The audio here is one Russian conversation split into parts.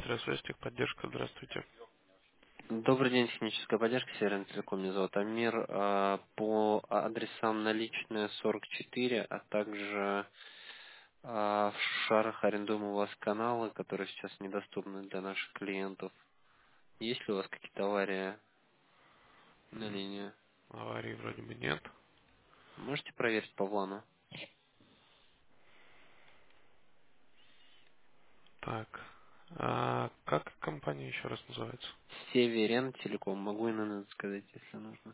Быстрая связь, техподдержка, здравствуйте. Добрый день, техническая поддержка, Северный Телеком, меня зовут Амир. По адресам наличная 44, а также в Шарах арендуем у вас каналы, которые сейчас недоступны для наших клиентов. Есть ли у вас какие-то аварии на М, линии? Аварии вроде бы нет. Можете проверить по плану? Так, а как компания еще раз называется? Северен Телеком, могу и номер сказать, если нужно.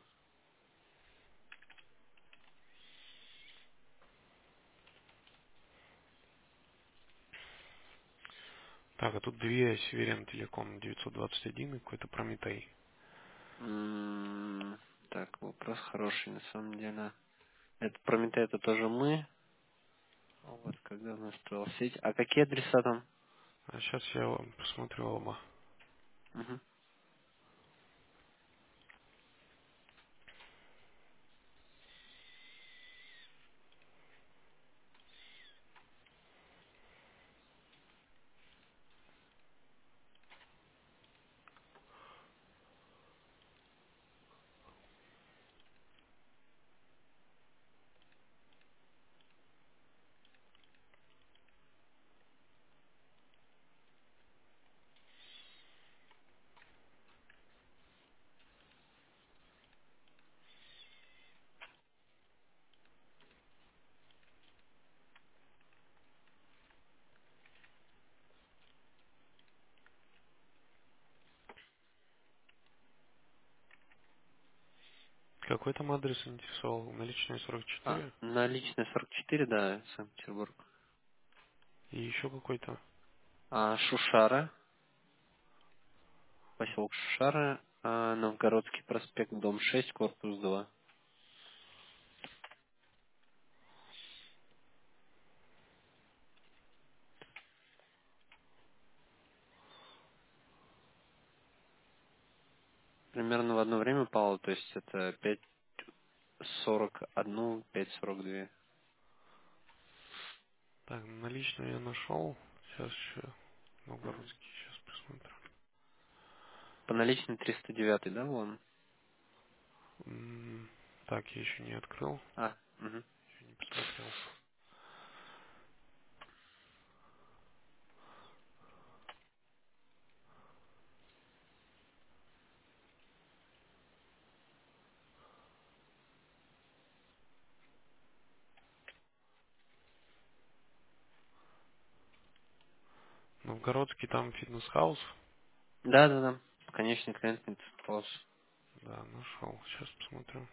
Так, а тут две Северен Телеком 921 и какой-то Прометей. Так, вопрос хороший на самом деле. Это Прометей, это тоже мы. Вот, когда настроил сеть. А какие адреса там? А сейчас я вам посмотрю оба. Мгм. Какой там адрес интересовал? Наличные 44 Наличная 44, да, Санкт-Петербург. и еще какой-то. Шушара, поселок Шушара, Новгородский проспект, дом 6, корпус 2. Примерно в одно время пало, то есть это 5:41, 5:42. Так, наличную я нашел. Сейчас еще Новгородский, сейчас посмотрю. По наличной 309, да, вон? Так, я еще не открыл, Мгм. еще не посмотрел. Новгородский там фитнес-хаус. Да, да, да. Конечный клиент не цеплялся. Да, нашел. Сейчас посмотрю.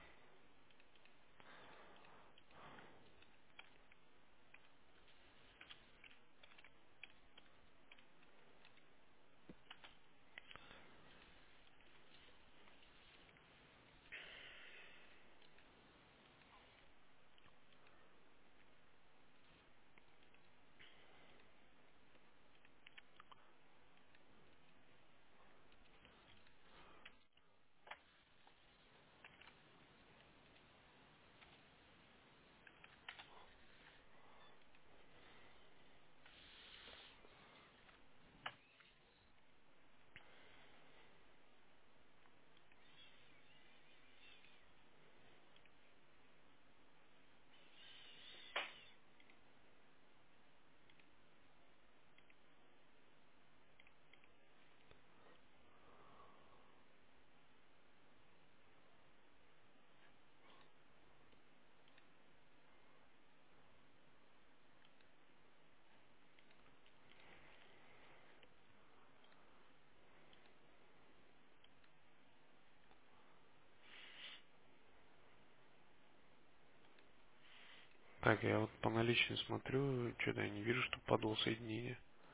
Так, я вот по наличной смотрю, что-то я не вижу, что падало соединение.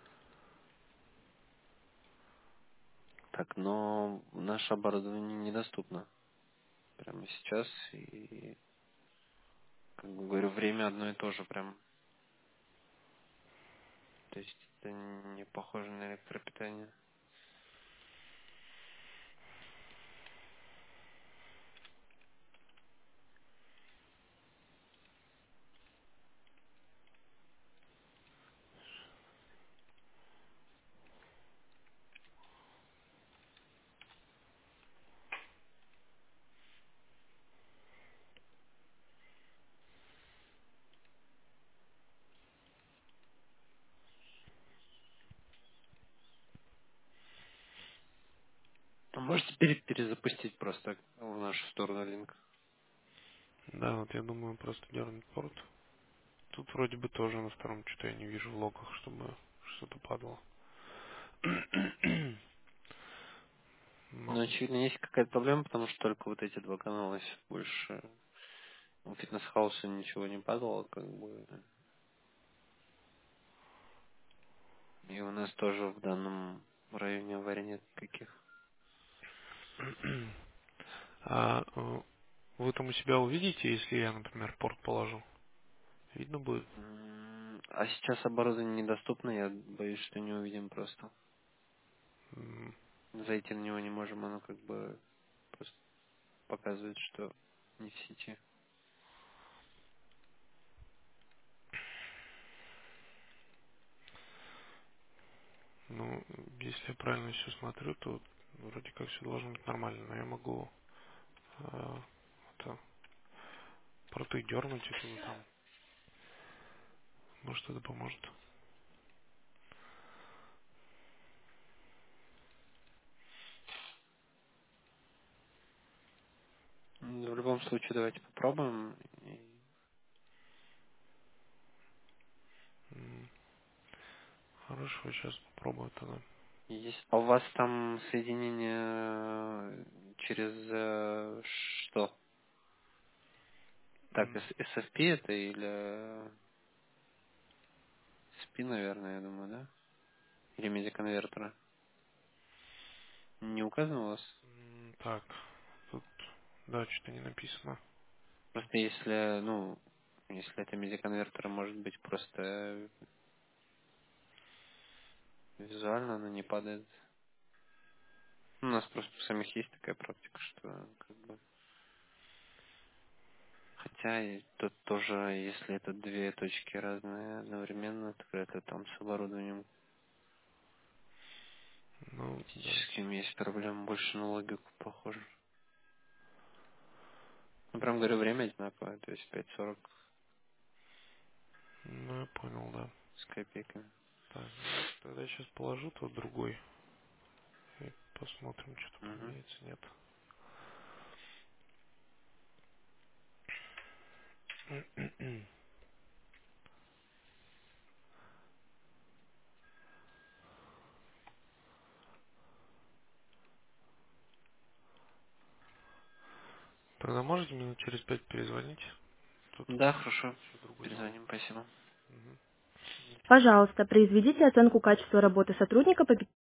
Так, но наше оборудование недоступно прямо сейчас. И, как бы говорю, время одно и то же прям. То есть это не похоже на электропитание. Можете перезапустить просто в нашу сторону линк. Да, вот я думаю просто дернуть порт. Тут вроде бы тоже на втором что-то я не вижу в логах, чтобы что-то падало. Но, Могу. очевидно, есть какая-то проблема, потому что только вот эти два канала есть больше. У фитнес-хауса ничего не падало, как бы. И у нас тоже в данном районе аварий нет каких. А вы там у себя увидите, если я, например, порт положу? Видно будет? А сейчас оборудование недоступно, я боюсь, что не увидим просто. М, Зайти на него не можем, оно как бы просто показывает, что не в сети. Ну, если я правильно все смотрю, то вроде как все должно быть нормально, но я могу это, порты дернуть и туда там. Может, это поможет. В любом случае, давайте попробуем. М, Хорошо, сейчас попробую тогда. А у вас там соединение через что? Так, М, SFP это или SP, наверное, я думаю, да? Или медиаконвертера? Не указано у вас? Так, тут, да, что-то не написано. Просто если, ну, если это медиаконвертер, может быть, просто визуально оно не падает. У нас просто у самих есть такая практика, что как бы... Хотя и тут тоже, если это две точки разные одновременно, то это там с оборудованием Ну, да. физическим есть проблема, больше на логику похоже. Ну, прям говорю, время одинаковое, то есть 5:40 Ну, я понял, да. с копейками. Так, ну, тогда я сейчас положу тот другой. И посмотрим, что-то Угу. поменяется, нет. Тогда можете минут через 5 перезвонить? Тут Да, хорошо. еще другой звонок. Перезвоним, спасибо. Мгм. До свидания. Пожалуйста, произведите оценку качества работы сотрудника по